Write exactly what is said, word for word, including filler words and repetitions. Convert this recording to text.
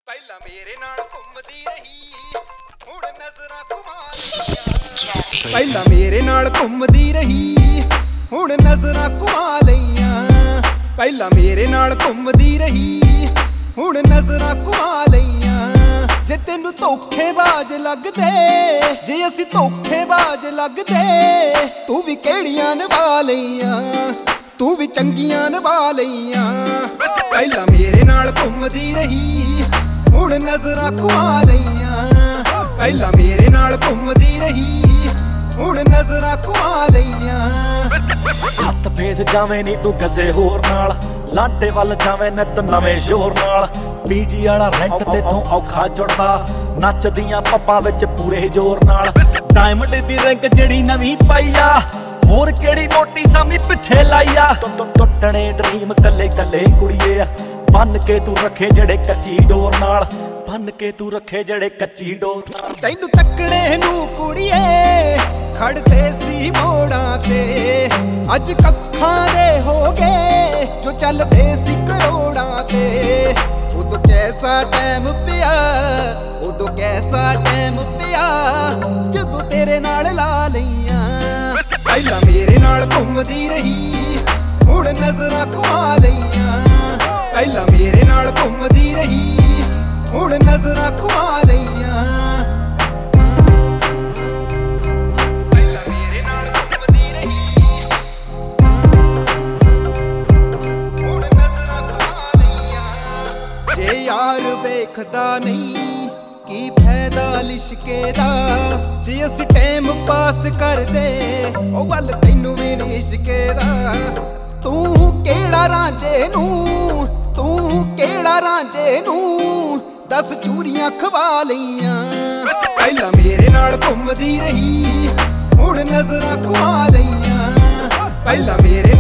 ਪਹਿਲਾਂ ਮੇਰੇ ਨਾਲ ਘੁੰਮਦੀ ਰਹੀ ਹੁਣ ਨਜ਼ਰਾਂ ਘੁਮਾ ਲਈਆਂ। ਪਹਿਲਾਂ ਮੇਰੇ ਨਾਲ ਘੁੰਮਦੀ ਰਹੀ ਹੁਣ ਨਜ਼ਰਾਂ ਘੁਮਾ ਲਈਆਂ। ਪਹਿਲਾਂ ਮੇਰੇ ਨਾਲ ਘੁੰਮਦੀ ਰਹੀ ਹੁਣ ਨਜ਼ਰਾਂ ਘੁਮਾ ਲਈਆਂ। ਜੇ ਤੈਨੂੰ ਧੋਖੇਬਾਜ਼ ਲੱਗਦੇ, ਜੇ ਅਸੀਂ ਧੋਖੇਬਾਜ਼ ਲੱਗਦੇ, ਤੂੰ ਵੀ ਕਿਹੜੀਆਂ ਨਿਭਾ ਲਈਆਂ, ਤੂੰ ਵੀ ਚੰਗੀਆਂ ਨਿਭਾ ਲਈਆਂ। ਪਹਿਲਾਂ ਮੇਰੇ ਨਾਲ ਘੁੰਮਦੀ ਰਹੀ ਹੁਣ ਨਜ਼ਰਾਂ ਘੁਮਾ ਲਈਆਂ। ਪਹਿਲਾਂ ਮੇਰੇ ਨਾਲ ਘੁੰਮਦੀ ਰਹੀ ਹੁਣ ਨਜ਼ਰਾਂ ਘੁਮਾ ਲਈਆਂ। ਹੱਥ ਫੇਸ ਜਾਵੇਂ ਨੀ ਤੂੰ ਕਿਸੇ ਹੋਰ ਨਾਲ, ਲਾਂਟੇ ਵੱਲ ਜਾਵੇਂ ਨਿਤ ਨਵੇਂ ਜ਼ੋਰ ਨਾਲ। ਪੀਜੀ ਵਾਲਾ ਰੈਂਟ ਤੇਥੋਂ ਔਖਾ ਜੁੜਦਾ, ਨੱਚਦੀਆਂ ਪੱਪਾਂ ਵਿੱਚ ਪੂਰੇ ਜ਼ੋਰ ਨਾਲ। ਡਾਇਮੰਡ ਦੀ ਰਿੰਗ ਜਿਹੜੀ ਨਵੀਂ ਪਾਈ ਆ, ਹੋਰ ਕਿਹੜੀ ਮੋਟੀ ਸਾਮੀ ਪਿੱਛੇ ਲਾਈ ਆ। ਟੁੱਟਣੇ ਡ੍ਰੀਮ ਕੱਲੇ ਕੱਲੇ ਕੁੜੀਏ, ਬੰਨ ਕੇ ਤੂੰ ਰੱਖੇ ਜਿਹੜੇ ਕੱਚੀ ਡੋਰ ਨਾਲ, ਬੰਨ ਕੇ ਤੂੰ ਰੱਖੇ ਜਿਹੜੇ ਕੱਚੀ ਡੋਰ ਨਾਲ। ਤੈਨੂੰ ਤੱਕੜੇ ਨੂੰ ਕੁੜੀਏ ਖੜਦੇ ਸੀ ਮੋੜਾਂ ਤੇ, ਅੱਜ ਕੱਖਾਂ ਦੇ ਹੋ ਗਏ ਜੋ ਚੱਲਦੇ ਸੀ ਕਰੋੜਾਂ ਤੇ। ਉਦੋਂ ਕੈਸਾ ਟਾਈਮ ਪਿਆ, ਉਦੋਂ ਕੈਸਾ ਟਾਈਮ ਪਿਆ, ਜਦੋਂ ਤੇਰੇ ਨਾਲ ਲਾ ਲਈਆਂ। ਪਹਿਲਾਂ ਮੇਰੇ ਨਾਲ ਘੁੰਮਦੀ ਰਹੀ ਹੁਣ ਨਜ਼ਰਾਂ ਘੁਮਾ ਲਈਆਂ। ਪਹਿਲਾਂ ਮੇਰੇ ਨਾਲ ਘੁੰਮਦੀ ਰਹੀ ਹੁਣ ਨਜ਼ਰਾਂ ਘੁਮਾ ਲਈਆਂ। ਪਹਿਲਾਂ ਮੇਰੇ ਨਾਲ ਘੁੰਮਦੀ ਰਹੀ ਹੁਣ ਨਜ਼ਰਾਂ ਘੁਮਾ ਲਈਆਂ। ਜੇ ਯਾਰ ਵੇਖਦਾ ਨਹੀਂ ਕੀ ਫਾਇਦਾ ਲਿਸ਼ਕੇ ਦਾ, ਜੇ ਅਸੀਂ ਟਾਈਮ ਪਾਸ ਕਰਦੇ ਉਹ ਵੱਲ ਤੈਨੂੰ ਵੀ ਨਹੀਂ ਇਸ਼ਕੇ ਦਾ। ਤੂੰ ਕਿਹੜਾ ਰਾਂਝੇ ਨੂੰ, ਤੂੰ ਕਿਹੜਾ ਰਾਂਝੇ ਨੂੰ ਦਸ ਚੂੜੀਆਂ ਖਵਾ ਲਈਆਂ। ਪਹਿਲਾਂ ਮੇਰੇ ਨਾਲ ਘੁੰਮਦੀ ਰਹੀ ਹੁਣ ਨਜ਼ਰਾਂ ਘੁਮਾ ਲਈਆਂ। ਪਹਿਲਾਂ ਮੇਰੇ